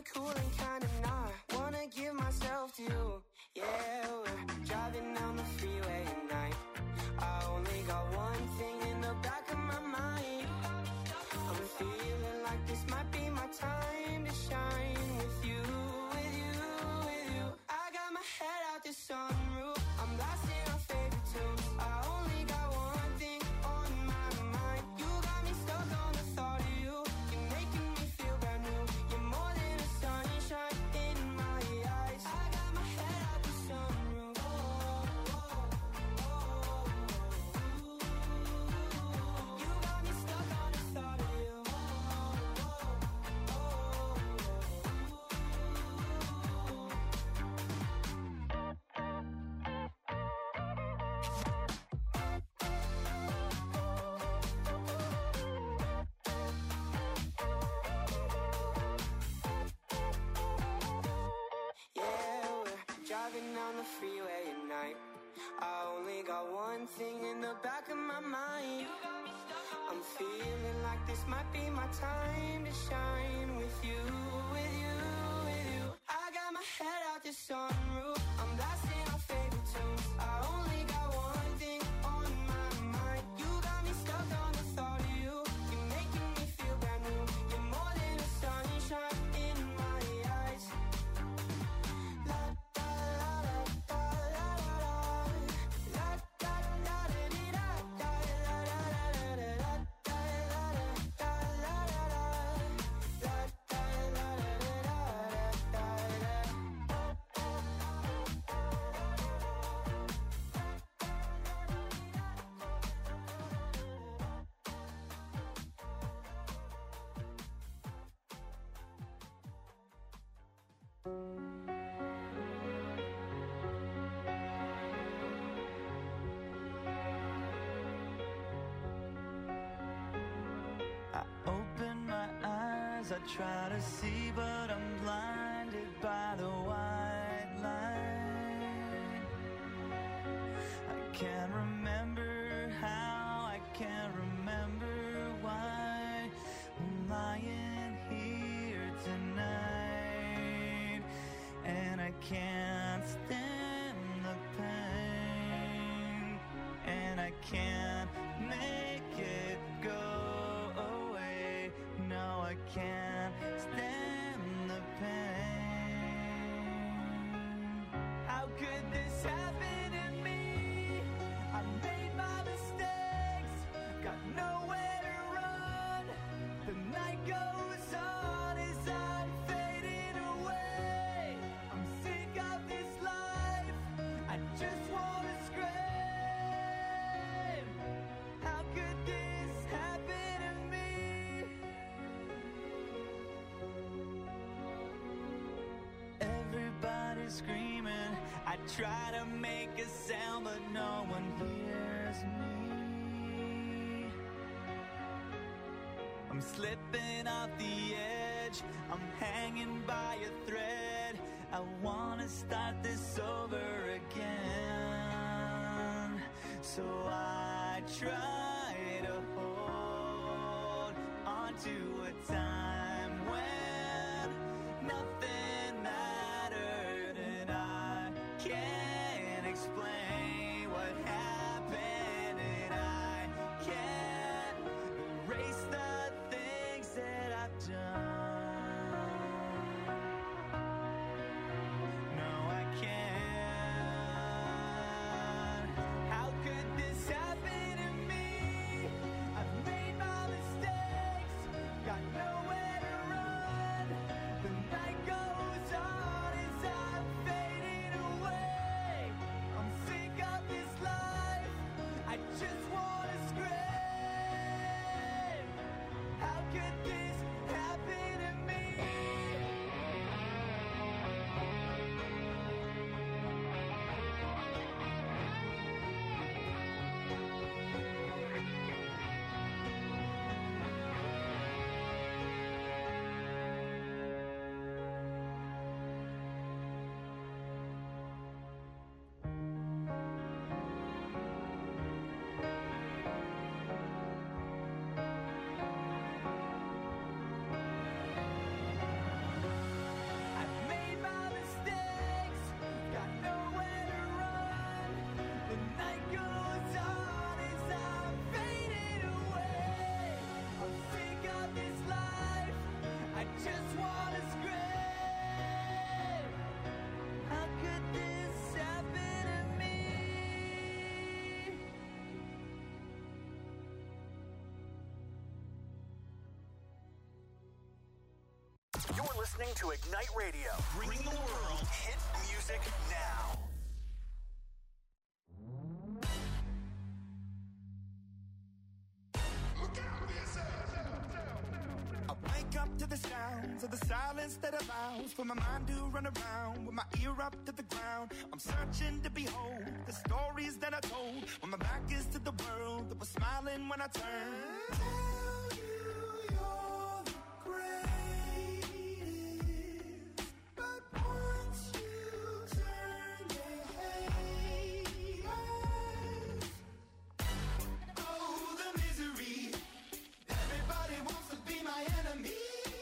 cool and kinda not. Wanna give myself to you. Yeah, we're driving down the freeway at night. I only got one thing in the back of my mind. I'm feeling like this might be my time to shine with you, with you, with you. I got my head out the sunroof. I'm blasting our favorite tunes. I only got one thing on my mind. You got me stuck on the thought of you. You're making me feel brand new. You're more than a sunshine in my eyes. I got my head out the sunroof. Oh, oh, oh, oh. You got me stuck on the thought of you. Yeah, we're driving down the freeway at night. I only got one thing in the back of my mind. I'm feeling like this might be my time to shine with you, with you, with you. I got my head out the sunroof. I'm blasting our favorite tunes. I only got one thing on my mind. You got me stuck on the thought of you. You're making me feel brand new. You're more than a sunshine in my eyes. La da la da la la la. La da da da dee da da la la la la la da la da la la la. La da la la la da da da. I open my eyes, I try to see, but I'm blinded by the white line. I can't remember how, I can't remember why I'm lying here tonight. And I can't stand the pain, and I can't make it go away. No, I can't stand the pain. How could this happen to me? I made my mistakes, got nowhere to run. The night goes on as I'm fading away. I'm sick of this life, I just wanna scream. How could this happen to me? Everybody's screaming, I try to make a sound, but no one hears me. I'm slipping off the edge, I'm hanging by a thread. I wanna start this over again. So I try to hold on to a time when nothing mattered, and I can't explain what happened, and I can't erase the things that I've done. No, I can't. How could this happen to me? I've made my mistakes, got nowhere listening to Ignite Radio. Bring the world hit music now. I wake up to the sounds of the silence that allows for my mind to run around with my ear up to the ground. I'm searching to behold the stories that I told when my back is to the world that was smiling when I turned. Tell you you're the greatest, but once you turn, they hate us. Oh, the misery. Everybody wants to be my enemy.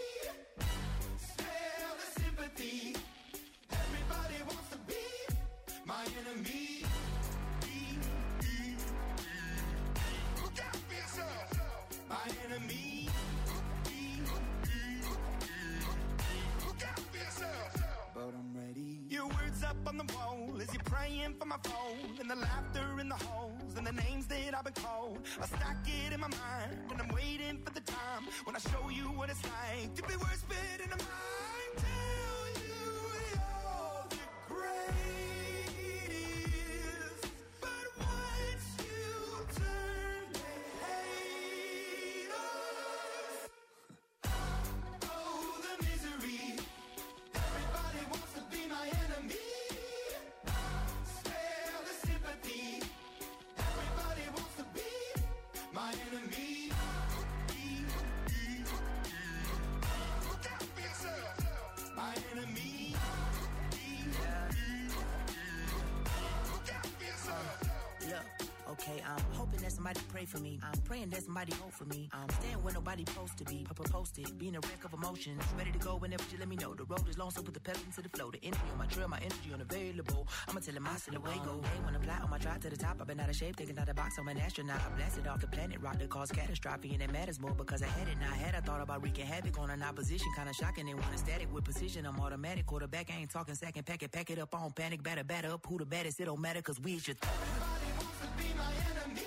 Smell the sympathy. Everybody wants to be my enemy. Look out for yourself. My enemy. Look out for yourself. But I'm ready. Your words up on the wall as you're praying for my phone, and the laughter in the halls and the names that I've been called. I stack it in my mind and I'm waiting for the time when I show you what it's like to be worse fit in a mind. Tell you you're the greatest, but once you turn, they hate us. Oh, the misery. Everybody wants to be my enemy. Spare the sympathy. Everybody wants to be my enemy. Look out for yourself. My enemy. Look out for yourself. Look, okay, I'm hoping that somebody pray for me. I'm praying that somebody hope for me. I'm staying where nobody supposed to be. Posted, being a wreck of emotions. Ready to go whenever you let me know. The road is long, so put the pedal into the flow. The energy on my trail, my energy unavailable. I'ma tell him I still away go. Hey, when I fly on my drive to the top, I've been out of shape, taking out the box. I'm an astronaut. I blasted off the planet, rock that caused catastrophe, and it matters more because I had it. Now I had, I thought about wreaking havoc on an opposition, kinda shocking. They want a static with precision. I'm automatic, quarterback. I ain't talking second pack it up on panic, batter up. Who the baddest? It don't matter, cause we is your Everybody wants to be my enemy.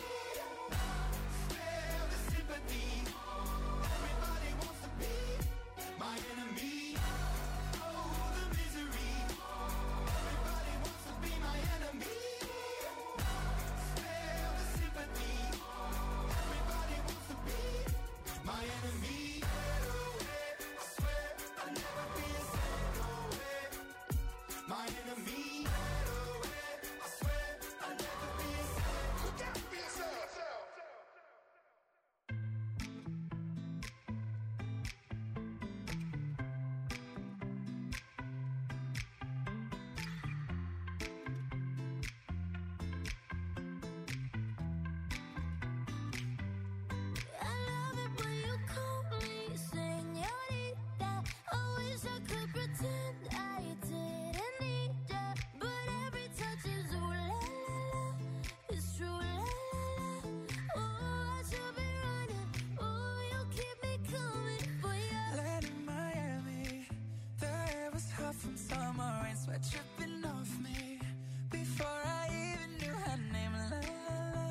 Spare the sympathy. Everybody wants to be my enemy. Oh, the misery. Everybody wants to be my enemy. Spare the sympathy. Everybody wants to be my enemy. I swear I'll never be a single way. My enemy. I swear I'll never be a single. Look out for yourself. I love it when you call me señorita. I wish I could pretend I didn't need ya, but every touch is ooh la la la. It's true la la la. Ooh, I should be running. Ooh, you keep me coming for ya. Land in Miami, the air was hot from summer rain, sweat dripping off me before I even knew her name. La la la,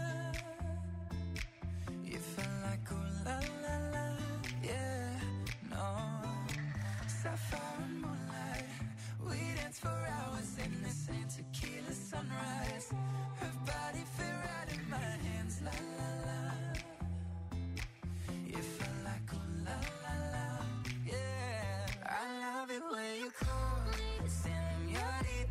you felt like ooh la la la, yeah, no. Sapphire and moonlight, we danced for hours in the same tequila sunrise. Her body fit right in my hands, la la la. You felt like ooh la la la, yeah. I love it when you call me señorita.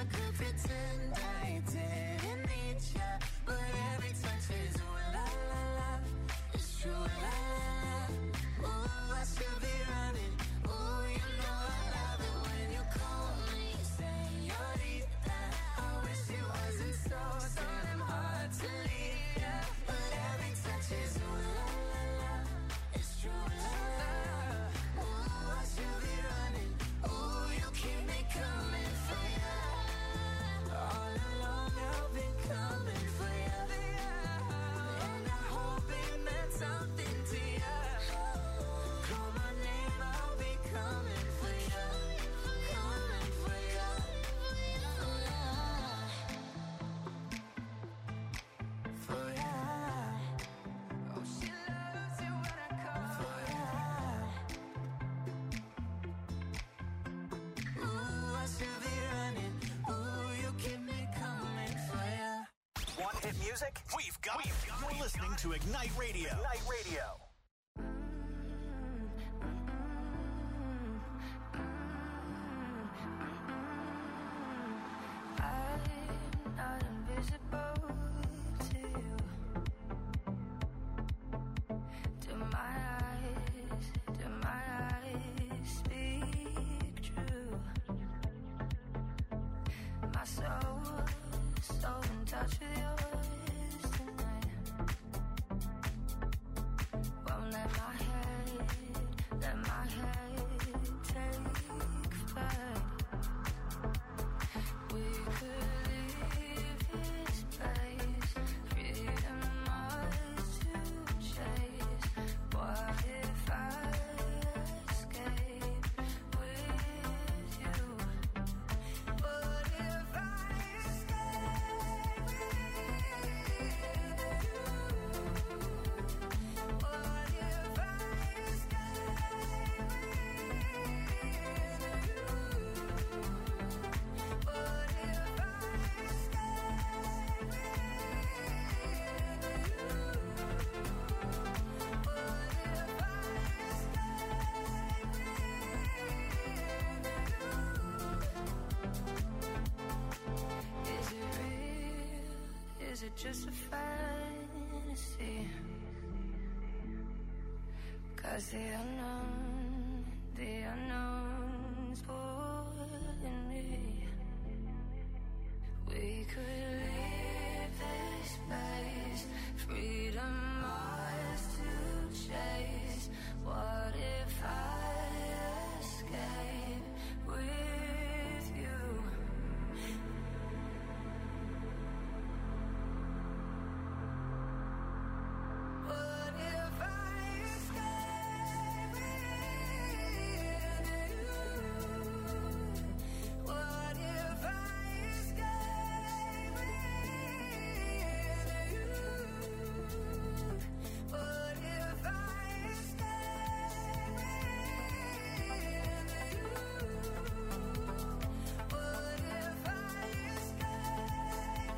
I could pretend I didn't need ya, but every touch is ooh la la la. It's true, la la la. Ooh, I should be running. Ooh, you know I love it when you call me señorita. I wish it wasn't so damn hard to leave ya, but every touch is ooh la la la. It's true, la la la. Ooh, I should be running. Ooh, you keep me coming for ya. All along I've been coming for ya, and I hope it meant something to ya. Call my name, I'll be coming for ya, coming for ya. For ya. Oh, she loves it when I call for ya. Ooh, I should be running. Ooh, you keep me coming for ya. Want hit music? We've got it. You're listening to Ignite Radio. Ignite Radio. I'm not invisible to you. Do my eyes speak true? My soul so in touch with yours tonight. Won't let my head take flight. We could leave this place, freedom ours to chase. What if I escape with you? What if I escape with you? What if I escape with you? What if Is it real? Is it just a fantasy? 'Cause the unknown's pulling me. We could leave this place, freedom ours to chase. What if I escape with you? What if I escape with you? What if I escape with you? What if I escape with you? What if I escape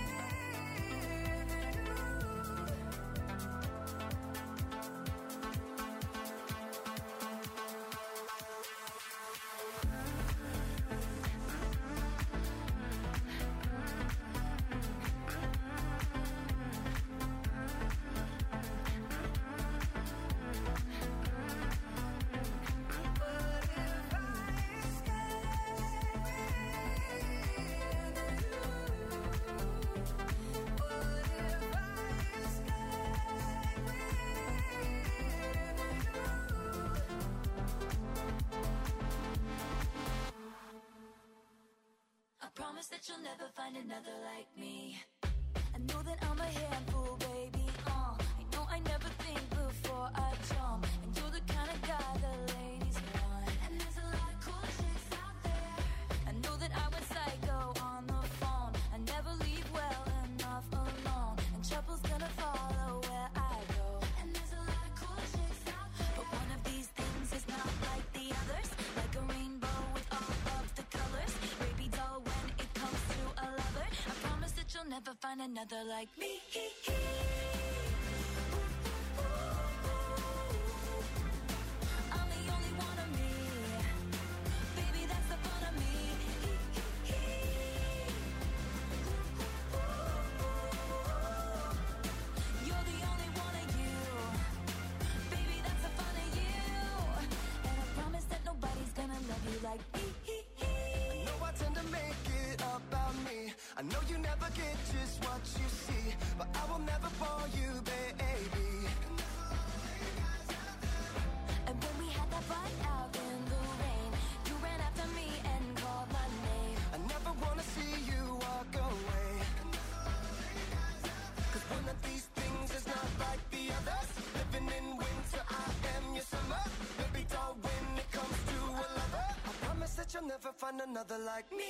I promise that you'll never find another like me. I know that I'm a handful, baby. I know I never think before I jump, and you're the kind of guy the ladies want. And there's a lot of cool chicks out there. I know that I went psycho on the phone. I never leave well enough alone, and trouble's gonna follow where I go. And there's a lot of cool chicks out there, but one of these things is not like the others. Like a rainbow with all of the colors. Baby doll, when it comes to a lover, I promise that you'll never find another like me. I'm the only one of me. Baby, that's the fun of me. I know you never get just what you see, but I will never bore you, baby. And when we had that fight out in the rain, you ran after me and called my name. I never wanna see you walk away, 'cause one of these things is not like the others. Living in winter, I am your summer. Baby doll, when it comes to a lover, I promise that you'll never find another like me.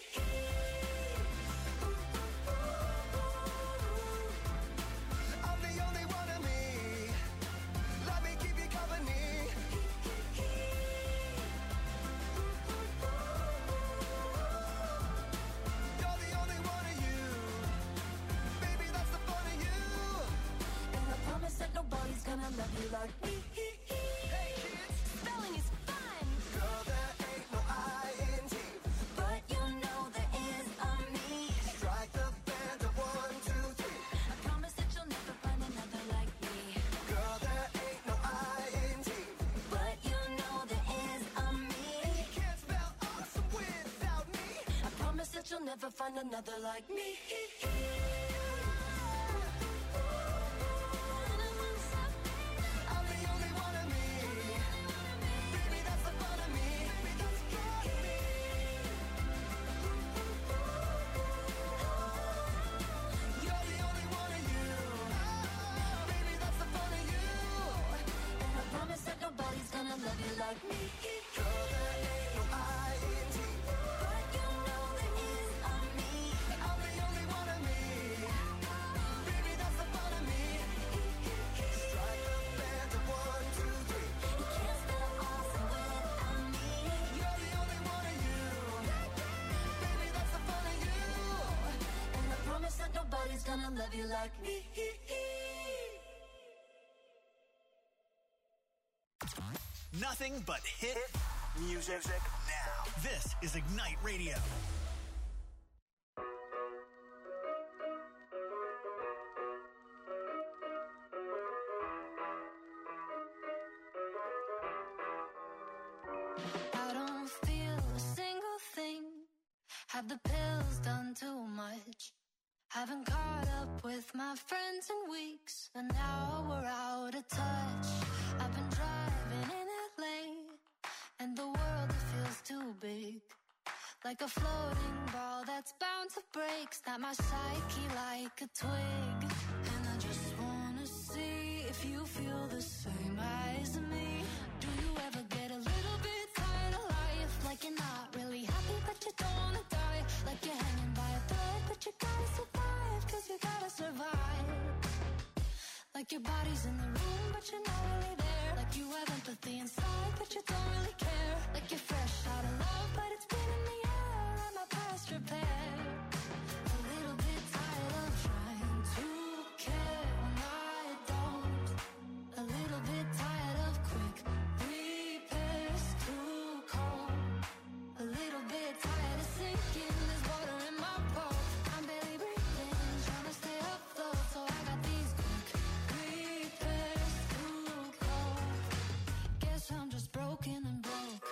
I'm the only one of me. Let me keep you company. You're the only one of you. Baby, that's the fun of you. And I promise that nobody's gonna love you like me. Hey kids, Spelling is fun, girl, there ain't no I-N-G. but you know there is a me. Strike the band of 1, 2, 3. I promise that you'll never find another like me. Girl, there ain't no I-N-G. But you know there is a me. You can't spell awesome without me. I promise that you'll never find another like me. I'm the only one of me. Baby, that's the fun of me. Baby, that's the fun of me. You're the only one of you. Baby, that's the fun of you. And I promise that nobody's gonna love you like me. Girl, there ain't no I-N-G. But you know there is a me. I'm the only one of me. Baby, that's the fun of me. Strike the band of 1, 2, 3. You can't spell awesome without me. You're the only one of you. Baby, that's the fun of you. And I promise that nobody's gonna love you like me. Nothing but hit music now. This is Ignite Radio. I don't feel a single thing. Have the pills done too much? Haven't caught up with my friends in weeks, and now we're out of touch. I've been driving in LA, and the world it feels too big. Like a floating ball that's bound to break. Snap my psyche like a twig. And I just wanna see if you feel the same as me. Do you ever get a little bit tired of life? Like you're not really happy but you don't wanna die. Like you're hanging by a thread but you gotta survive, 'cause you gotta survive. Like your body's in the room but you're not really there. Like you have empathy inside but you don't really care. Like you're fresh out of love but it's been in the air and my past repair. A little bit tired of trying to care when I don't. A little bit tired of quick repairs too cold. A little bit tired of sinking, there's water in my pulse. I'm barely breathing, trying to stay afloat. So I got these quick repairs too cold. Guess I'm just broken and broke.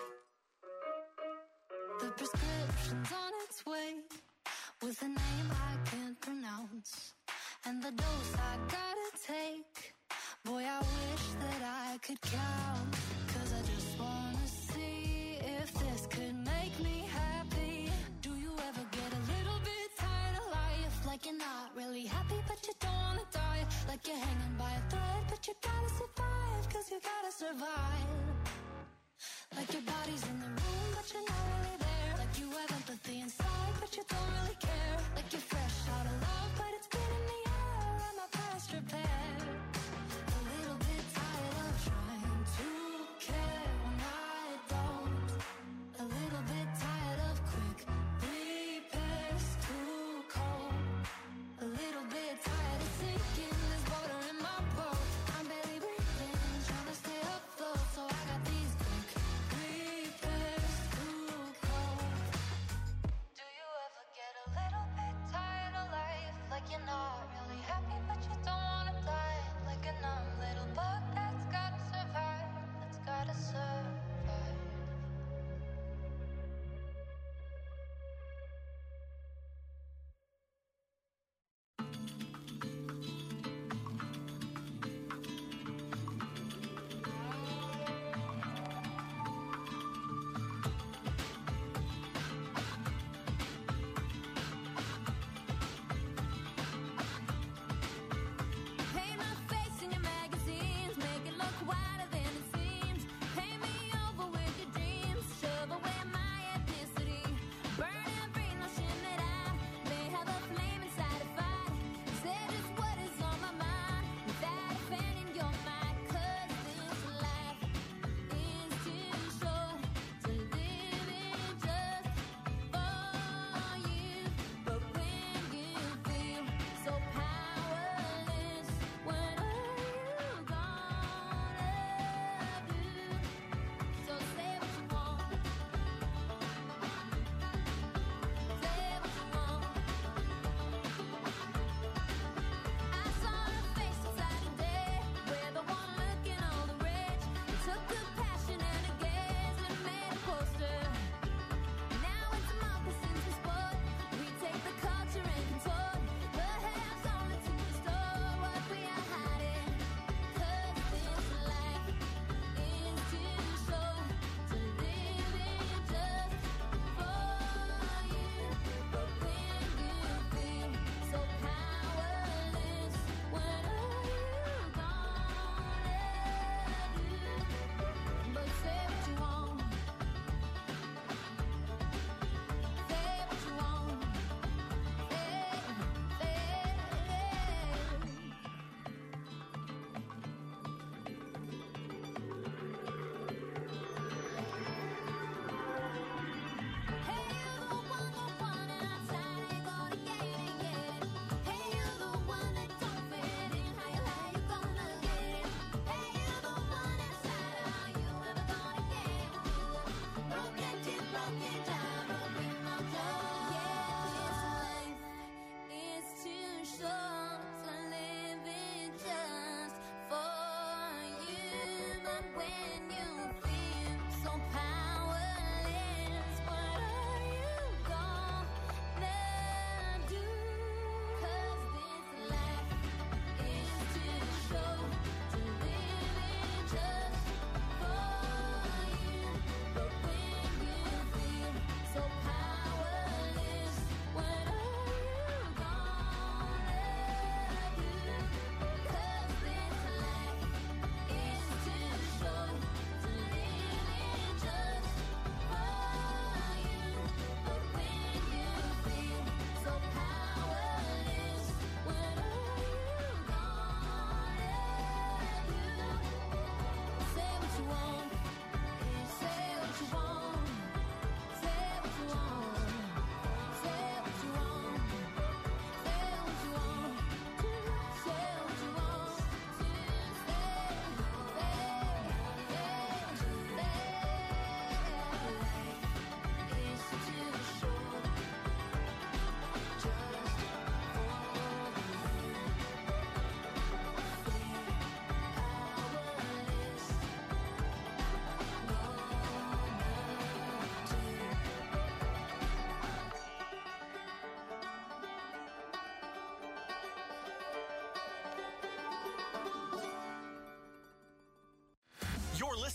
The prescription's on its way, with a name I can't pronounce, and the dose I gotta take. Boy, I wish that I could count, 'cause I just wanna see if this could make me happy. Do you ever get a little bit tired of life? Like you're not really happy but you don't wanna die. Like you're hanging by a thread but you gotta survive, 'cause you gotta survive. Like your body's in the room but you're not really there. Like you have empathy inside but you don't really care. Like you're fresh out of love but it's been in the air and my past repair. A little bit tired of trying to care when I don't. A little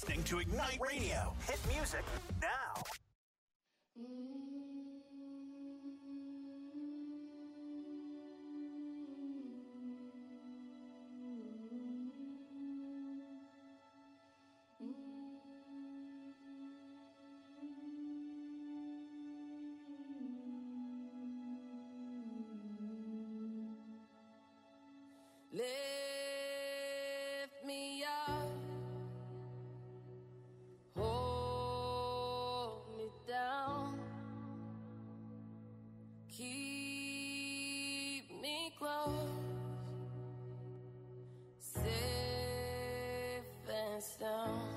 listening to Ignite Radio. Hit music now. Lift me up, hold me down, keep me close, safe and sound.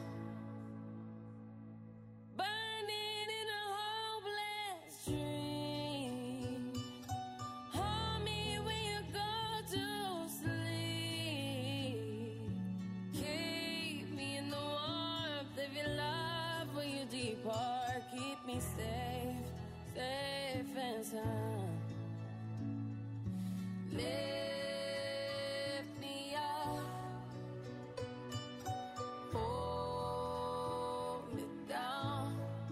Burning in a hopeless dream. Hold me when you go to sleep. Keep me in the warmth of your love when you depart. Keep me safe, safe and sound. Lift me up, hold me down,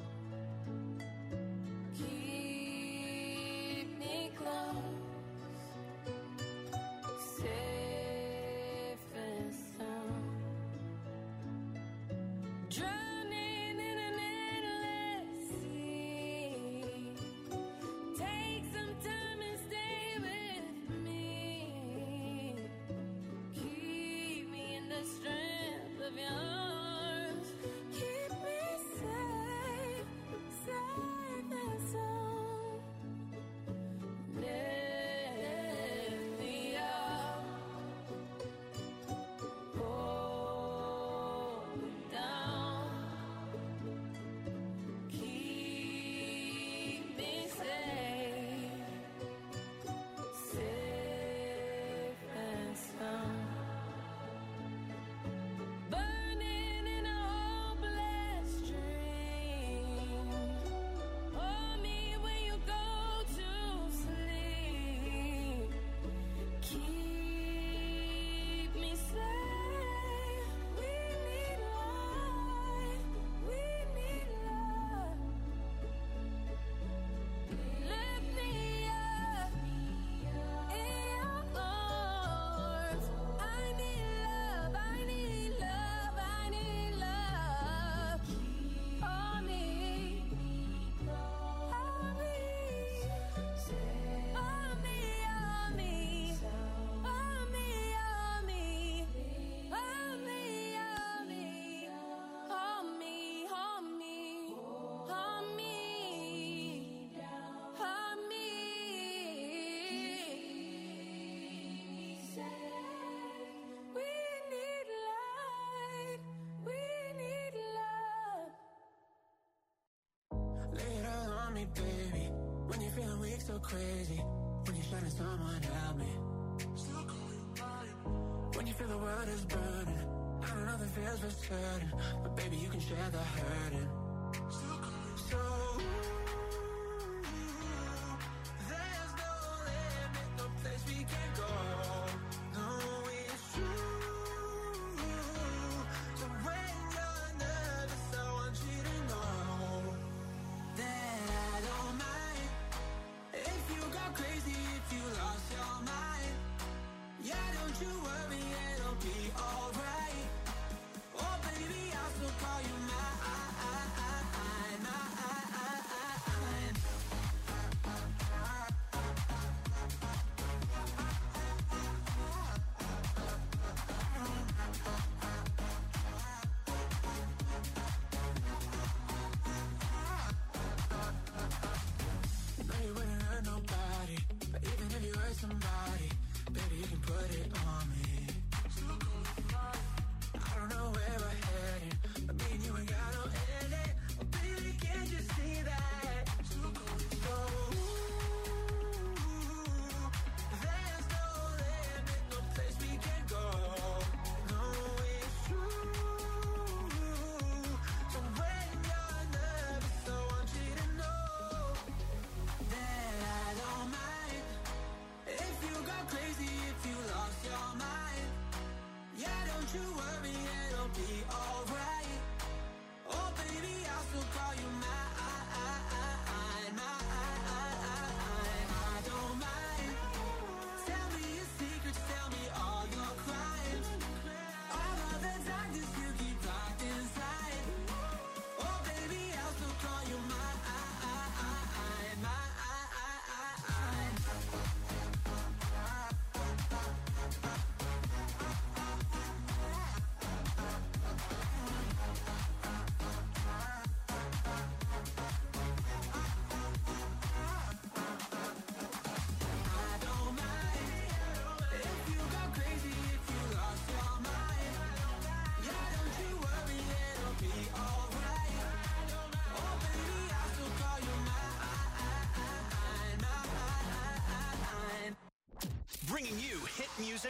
keep me close, safe and sound. Drowning in an endless sea. Take some time and stay with me. Keep me in the strength of your arms. Keep me safe, safe and sound. Lift me up, hold me down, keep me safe, safe and sound. Burning in a hopeless dream. Hold me when you go to sleep. Keep me safe. We need light. We need love. Lift me up in your arms. I need love. I need love. I need love. Hold me. Hold me. Hold me. Hold me. Hold me. Hold me. Hold me. Hold me. Hold me. Hold me. Hold me. Hold me. We need light. We need love. Lay it all on me, baby. When you're feeling weak, so crazy. When you're shining, someone help me. When you feel the world is burning, I don't know if it feels for certain, but baby, you can share the hurting. So there's no limit, no place we can go. No, it's true. So when you're nervous, I want you to know that I don't mind if you go crazy, if you lost your mind. Yeah, don't you worry, it'll be alright. Oh baby, I'll still call you mine.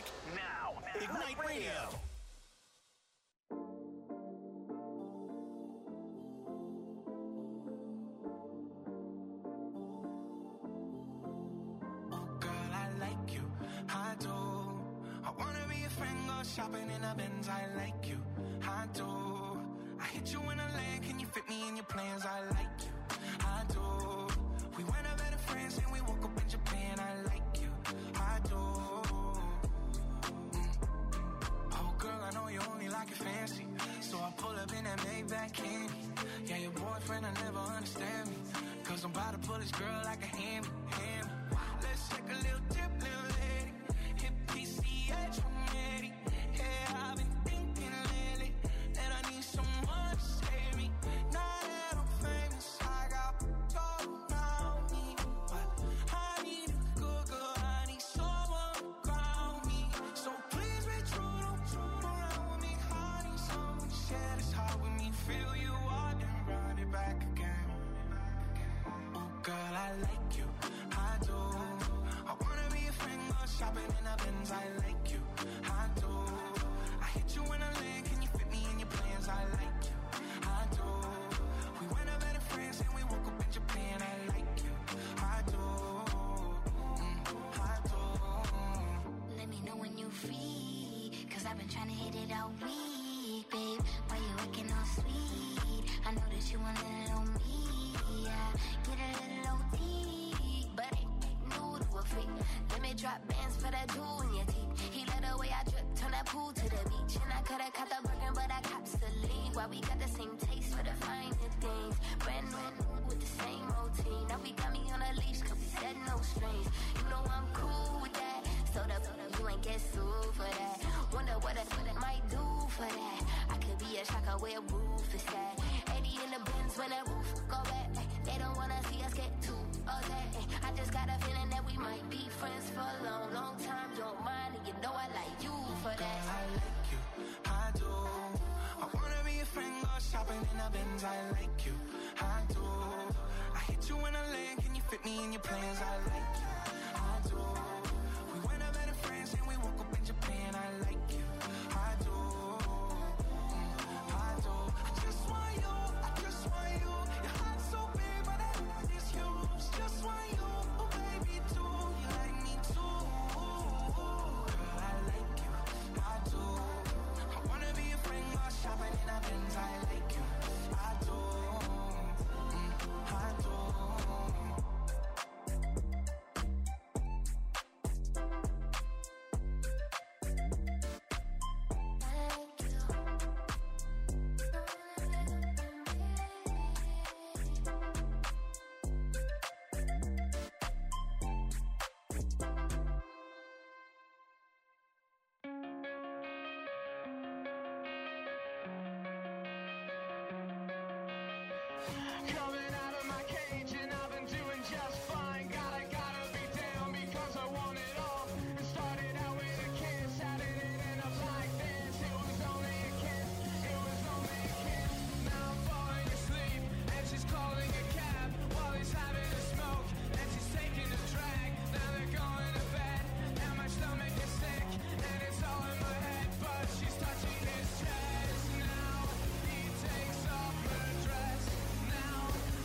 now. Ignite Radio. Shopping in a Benz, I like you, I do. I hit you in a land, can you fit me in your plans? I like you, I do. We went over to France and we woke up in Japan, I like you, I do. Oh girl, I know you only like it fancy, so I pull up in that Maybach candy. Yeah, your boyfriend will never understand me, cause I'm about to pull this girl like a hand. Let's take a little dip, little lady. Hit PCH, I'm ready. Yeah, I've been thinking lately that I need someone to save me. Now that I'm famous, I got gold around me, but I need a good girl, I need someone to ground me. So please be true, don't around with me. I need someone to share this heart with me. Feel you up and run it back again. Oh girl, I like you, I do. I wanna be a friend, go shopping in a Benz, I like you, I do. I hit you in a lane, can you fit me in your plans? I like you, I do. We went over to France and we woke up in Japan, I like you, I do, I do. Let me know when you free, cause I've been trying to hit it all week, babe. Why you acting all sweet? I know that you want a little on me, yeah. Get a little OT, but ain't new to a freak. Let me drop bands for that jewel in your teeth. He let the way I drip, turn that pool to the beach. And I coulda caught the Birkin, but I cops the lead. Why we got the same taste for the finer things. Brand new with the same routine. Now we got me on a leash, cause we said no strings. You know I'm cool with that. So you ain't get sued for that. Wonder what it might do for that. I could be a shocker where roof is at. 80 in the bins when that roof go back. They don't wanna see us get too upset. I just got a feeling that we might be friends for a long, long time. Don't mind, and you know I like you for that. Girl, I like you, I do. I wanna be a friend, go shopping in a Benz, I like you, I do. I hit you in a lane, can you fit me in your plans? I like you, I do. We went over to France and we woke up in Japan, I like you, I do, I do. I just want you, I just want you. Your heart's so big, but that is huge. Just want you, oh baby, too. You like me too. Girl, I like you, I do. I wanna be a friend, go shopping in a Benz, I like you, I do, I do. Coming out of my cage and I've been doing just fine. Gotta be down because I want it all. It started out with a kiss, added it in up like this. It was only a kiss, it was only a kiss. Now I'm falling asleep and she's calling a cab while he's having a smoke and she's taking a drag. Now they're going to bed and my stomach is sick and it's all in my head, but she's touching his chest. Now he takes off her dress. Now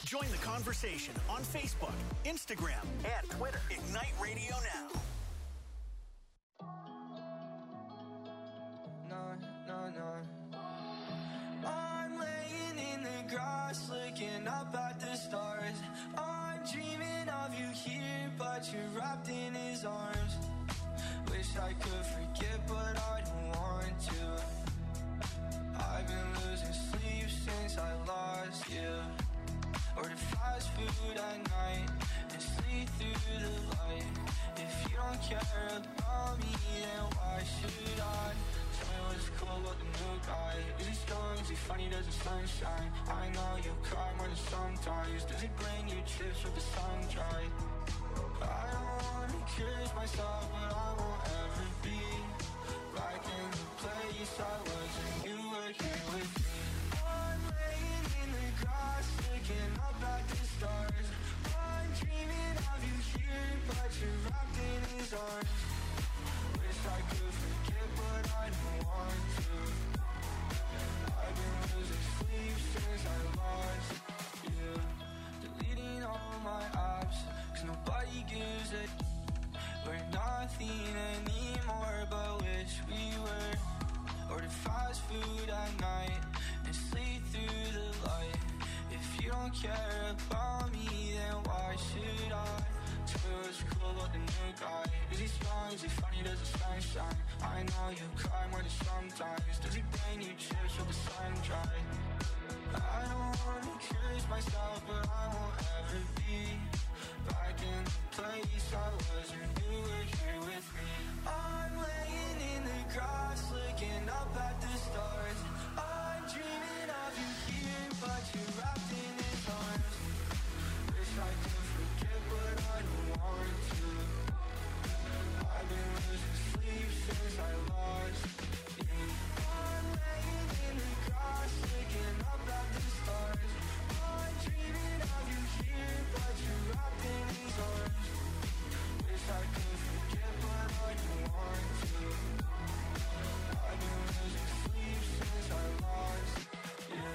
Join the conversation on Facebook, Instagram, and Twitter. Ignite Radio Now. I'm laying in the grass, looking up at the stars. I'm dreaming of you here, but you're wrapped in his arms. Wish I could forget, but I don't want to. I've been losing sleep since I lost you. Order fast food at night and sleep through the light. If you don't care about me, then why should I? Tell me what's cool about the new guy. Is he strong? Is he funny? Does the sunshine? I know you cry more than sometimes. Does he bring you trips with the sun dry? I don't wanna curious myself, but I won't ever be back in the place I was when you were here with me. I'm laying in the grass, looking up at the stars. I'm dreaming of you here, but you're wrapped in his arms. Wish I could forget, but I don't want to. I've been losing sleep since I lost you. Deleting all my apps, 'cause nobody gives a. We're nothing anymore, but wish we were. Order fast food at night and sleep through the light. If you don't care about me, then why should I? Tell me what's cool about the new guy. Is he strong? Is he funny? Does the sun shine? I know you cry more than sometimes. Does he bring you chips with the sun dry? I don't wanna curious myself, but I won't ever be back in the place I was when you were here with me. I'm laying in the grass, looking up at the stars. I'm dreaming of you here, but you're wrapped in his arms. Wish I could forget, but I don't want to. I've been losing sleep since I lost you. I'm laying in the grass, looking up at the stars. I'm dreaming of you here, but you're wrapped in his arms. Wish I could forget, but I don't want to. I've been losing sleep since I lost you.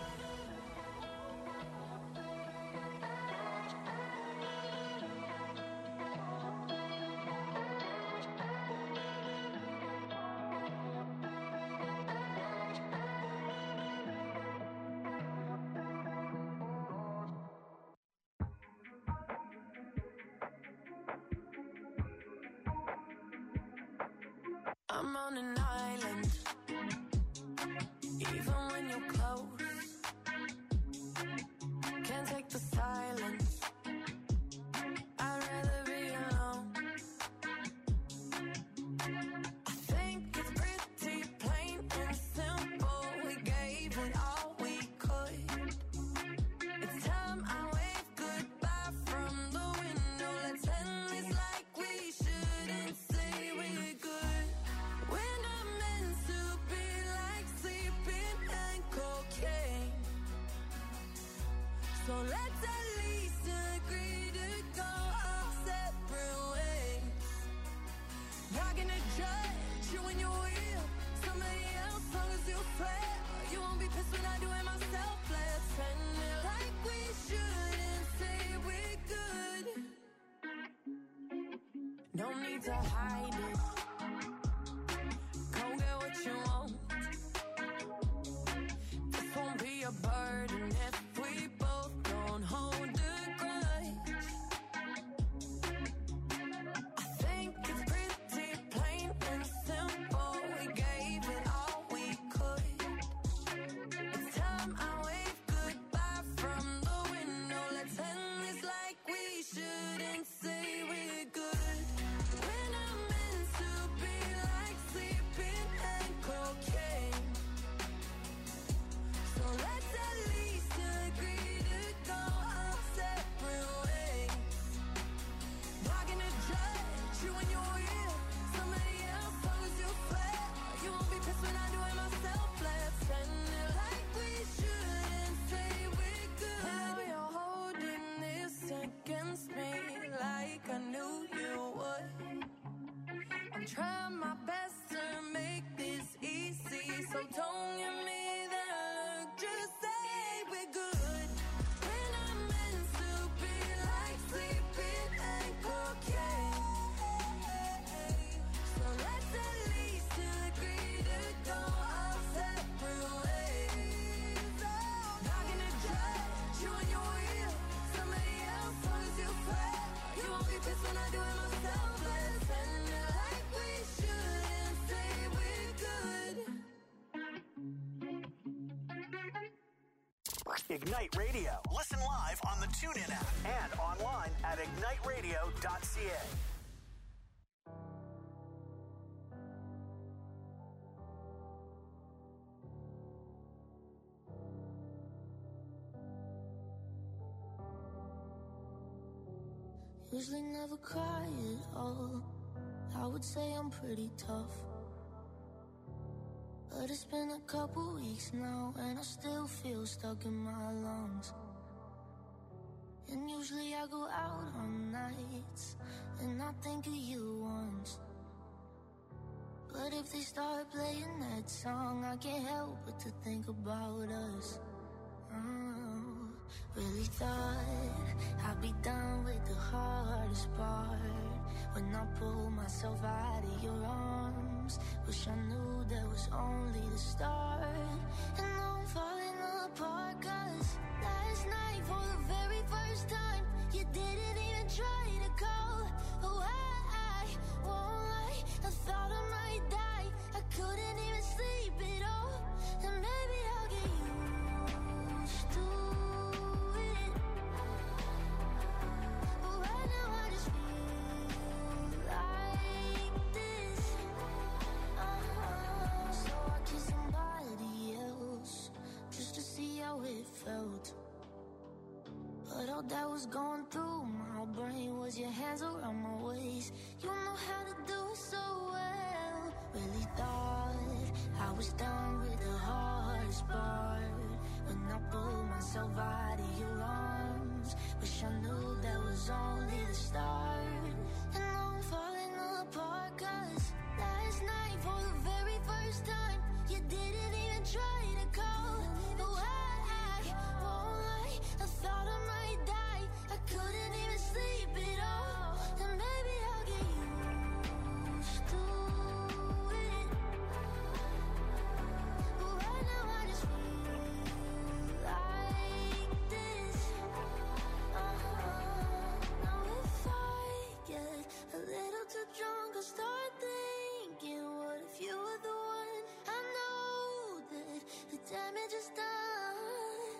I'm on an island, even when you're close. Can't take the silence, I'd rather be alone. I think it's pretty plain and simple. We gave it all we could. It's time I wave goodbye from the window. Let's end this like we shouldn't say we're good. We're not meant to be like sleeping and cocaine. So let's at least agree to go our separate ways. Not gonna judge you when you will somebody else, long as you swear you won't be pissed when I do it myself. Let's end it like we shouldn't say we're good. No need to hide it. Go get what you want. This won't be a burden if we both don't hold a grudge. I think it's pretty plain and simple. We gave it all we could. It's time I wave goodbye from the window. Let's end this like we shouldn't say we're good. We're not meant to when I do it myself. Let's end it like we should and say we're good. Ignite Radio. Listen live on the TuneIn app and online at igniteradio.ca. Usually never cry at all. I would say I'm pretty tough. But it's been a couple weeks now, and I still feel stuck in my lungs. And usually I go out on nights, and I think of you once. But if they start playing that song, I can't help but to think about us. Really thought I'd be done with the hardest part. When I pulled myself out of your arms, wish I knew that was only the start. And now I'm falling apart, 'cause last night for the very first time, you didn't even try to call. Oh, I won't lie, I thought I might die. I couldn't even sleep at all. And maybe I'll get used to it. But right now I just feel like this. So I kissed somebody else just to see how it felt. But all that was going through my brain was your hands around my waist. You know how to do it so well. Really thought I was done with the hardest part. When I pulled myself out of your arms, wish I knew that was only the start. And now I'm falling apart, 'cause last night for the very first time, you didn't even try to call. Oh, I won't lie, I thought I might die. I couldn't even sleep at all. And maybe I'll get used to it. But right now I just feel like this. Now if I get a little too drunk, I'll start thinking, what if you were the one? I know that the damage is done.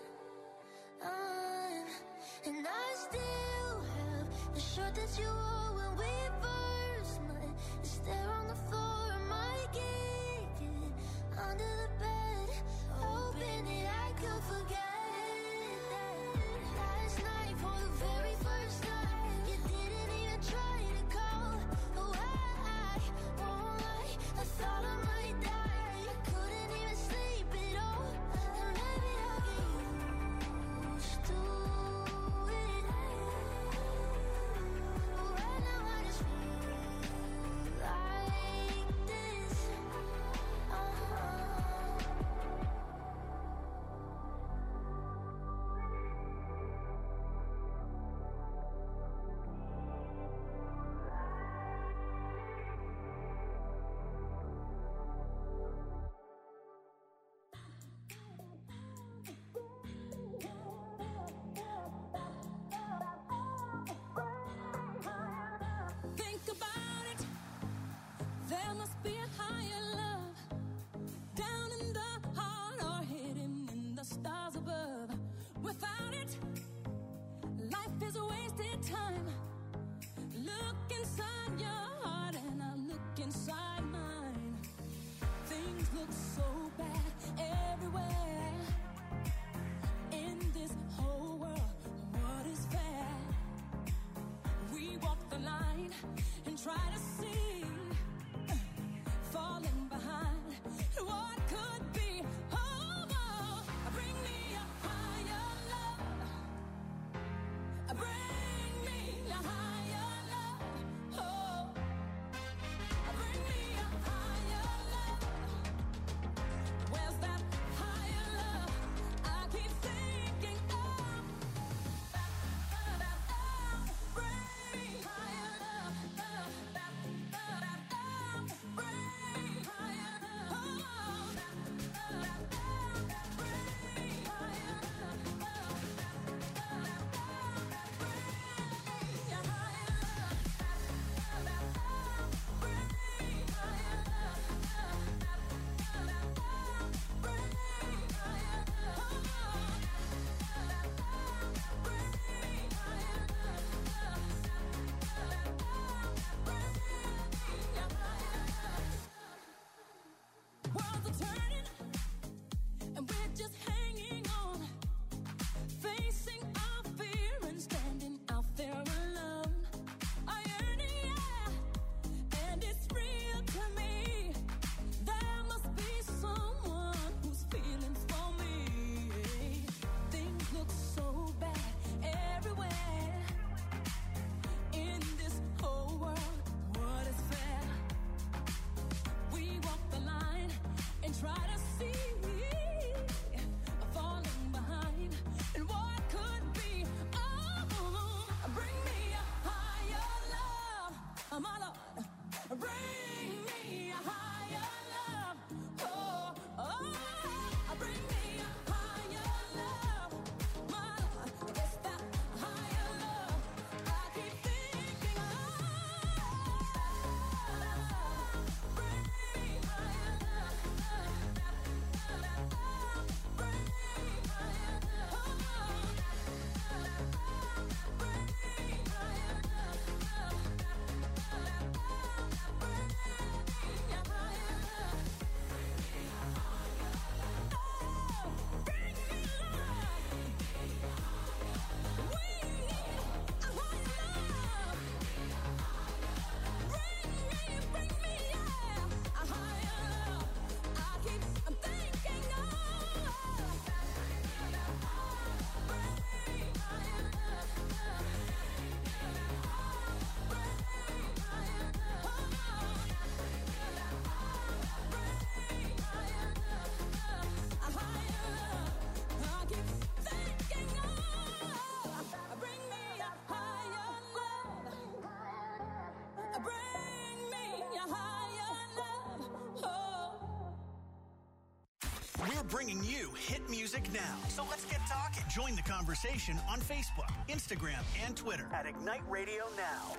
And I still have the shirt that you wore when we first met. It's there on the floor, I might kick it under the bed, hoping that I could forget that. Last night for the very first time, you didn't even try to call. Oh, I won't lie, I thought I might die. I couldn't even sleep at all. And maybe I'll get used to it. But right now I just feel like this. bringing you hit music now. So let's get talking. Join the conversation on Facebook, Instagram, and Twitter at Ignite Radio Now.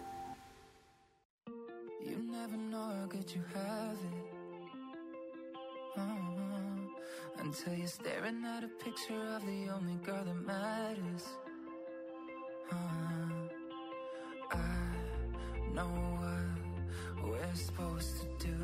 You never know how good you have it. Until you're staring at a picture of the only girl that matters. I know what we're supposed to do.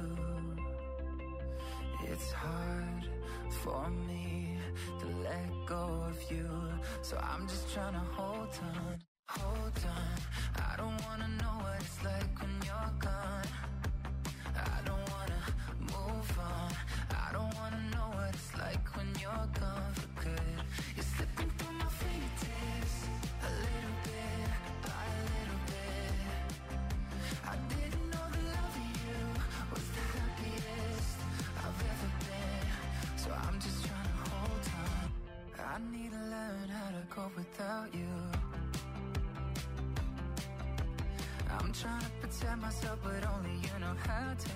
It's hard for me to let go of you, so I'm just trying to hold on, hold on. I don't wanna know what it's like when you're gone. I don't wanna move on. I don't wanna know what it's like when you're gone for good. You're slipping through my fingertips, a little bit by a little bit. I didn't know the love of you was the happiest I've ever been, so I'm just trying to hold on. I need to learn how to cope without you. I'm trying to protect myself, but only you know how to.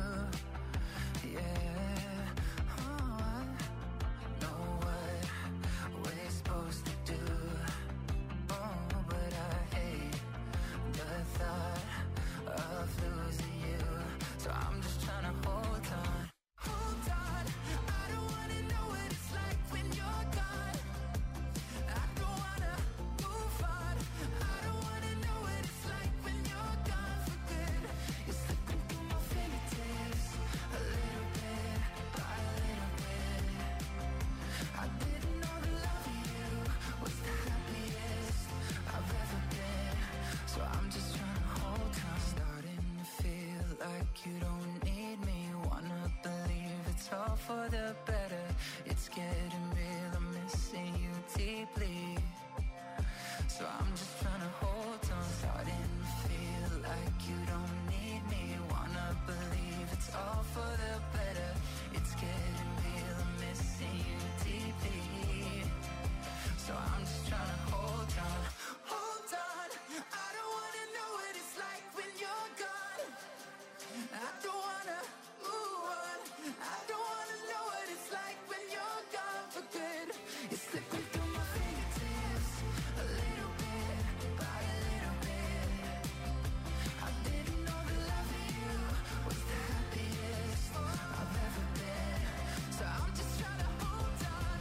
Yeah, oh, I know what we're supposed to do. Oh, but I hate the thought of losing you, so I'm just trying to hold on. Hold on, I don't wanna know what it's like when you're gone. I don't wanna move on. I don't wanna know what it's like when you're gone for good. You're slipping through my fingertips, a little bit by a little bit. I didn't know the love of you was the happiest I've ever been, so I'm just trying to hold on. Starting to feel like you don't need me. Wanna believe it's all for the better. It's getting real, I'm missing you deeply, so I'm just trying to hold on. Starting to feel like you don't need me. Wanna believe it's all for the better. It's getting real, I'm missing you deeply, so I'm just trying to hold on. Hold on, I don't wanna know what it's like when you're gone. I don't wanna move on. I don't wanna know what it's like when you're gone for good. You're slipping through my fingertips, a little bit by a little bit. I didn't know the love of you was the happiest I've ever been, so I'm just trying to hold on.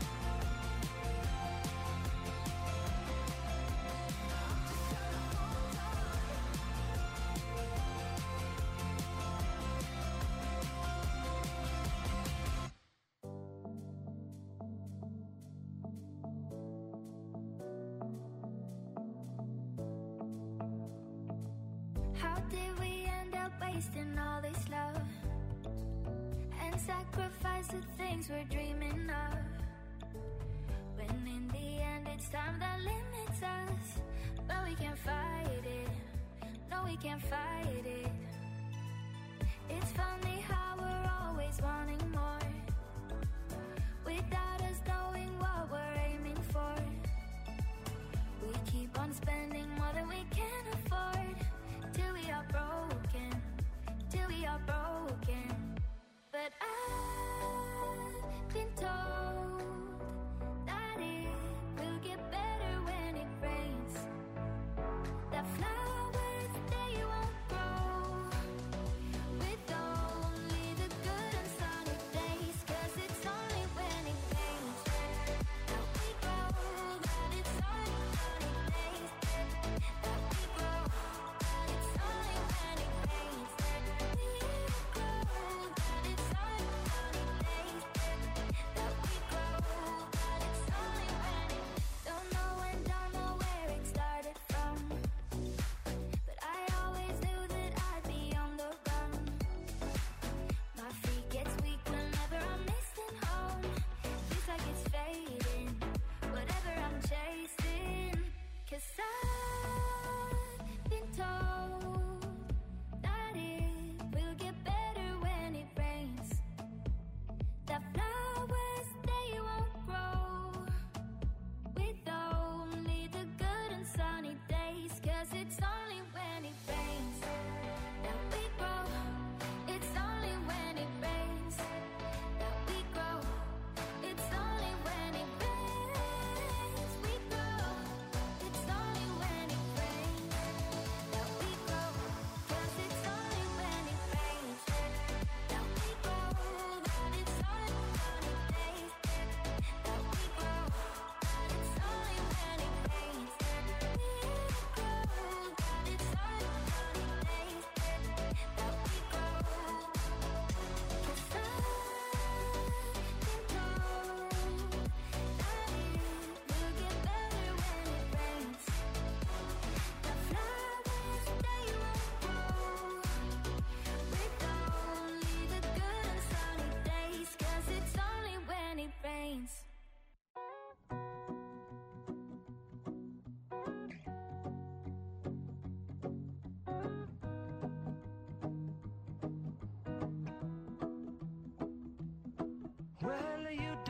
How did we end up wasting all this love and sacrifice the things we're dreaming of, when in the end it's time that limits us? But we can't fight it, no we can't fight it. It's funny how we're always wanting more, without us knowing what we're aiming for. We keep on spending more than we can afford, till we are broken, till we are broken. But I've been told that it will get better when it rains, that flowers they won't grow with only the good and sunny days, 'cause it's only when it rains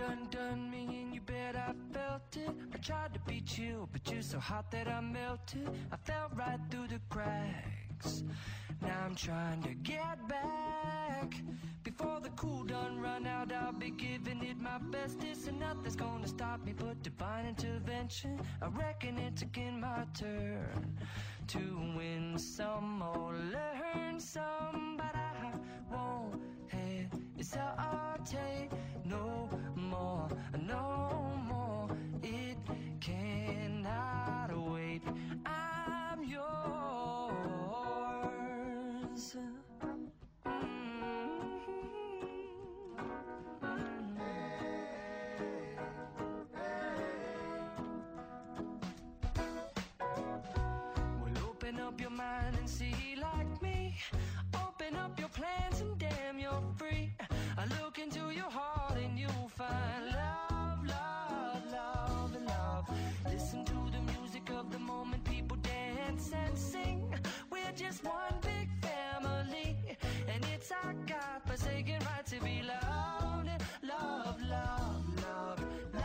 done me and you bet I felt it. I tried to beat you, but you're so hot that I melted. I fell right through the cracks. Now I'm trying to get back. Before the cool done run out, I'll be giving it my bestest, and nothing's gonna stop me but divine intervention. I reckon it's again my turn to win some or learn some, but I won't hesitate no more, no more. It cannot wait. I'm yours. Open up your mind and see like me. Open up your plans and damn, you're free. I look into your heart and you'll find love, love, love, and love. Listen to the music of the moment, people dance and sing. We're just one big family, and it's our God-forsaken right to be loved. Love, love, love,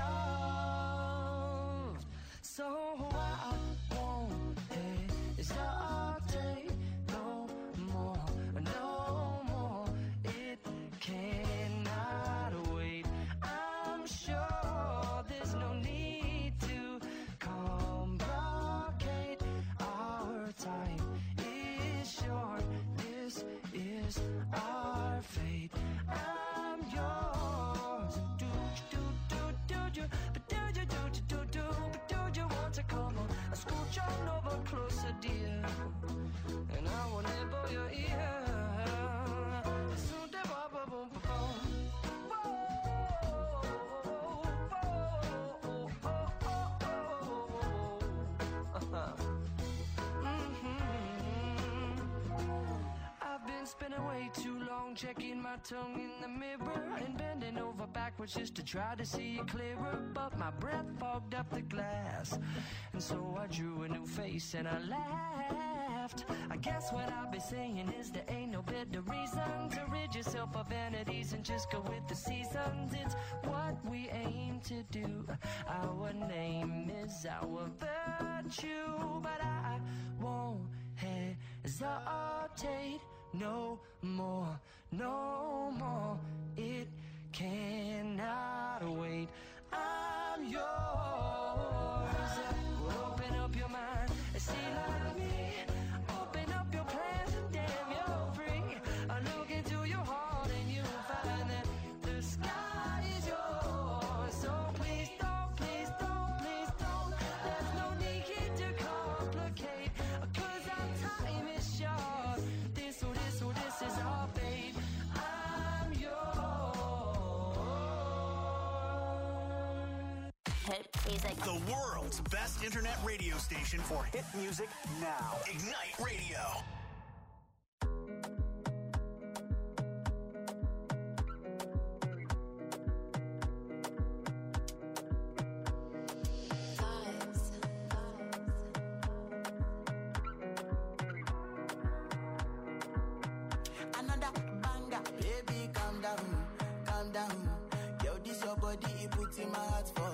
love. So I won't hesitate no more, no more. It cannot wait. I'm sure there's no need to complicate. Our time is short. This is our fate. I'm yours. But do you want to come on? Scooch on over closer, dear, and I will nibble your ear. I've been spending way too long checking my tongue in the mirror and bending over backwards just to try to see it clearer, but my breath fogged up the glass, and so I drew a new face and I laughed. I guess what I'll be saying is there ain't no better reason to rid yourself of vanities and just go with the seasons. It's what we aim to do. Our name is our virtue, but I won't hesitate no more, no more. It cannot wait. I'm yours. Open up your mind and see like me. Open up your plans and damn, you're free. I look into your heart and you'll find that the sky is yours. So please don't, please don't, please don't. There's no need to complicate, 'cause our time is short. This is our fate. I'm yours. Hit music. The world's best internet radio station for hit music now. Ignite Radio. Another banger, baby, calm down, calm down. Yo, this your body, it puts in my heart for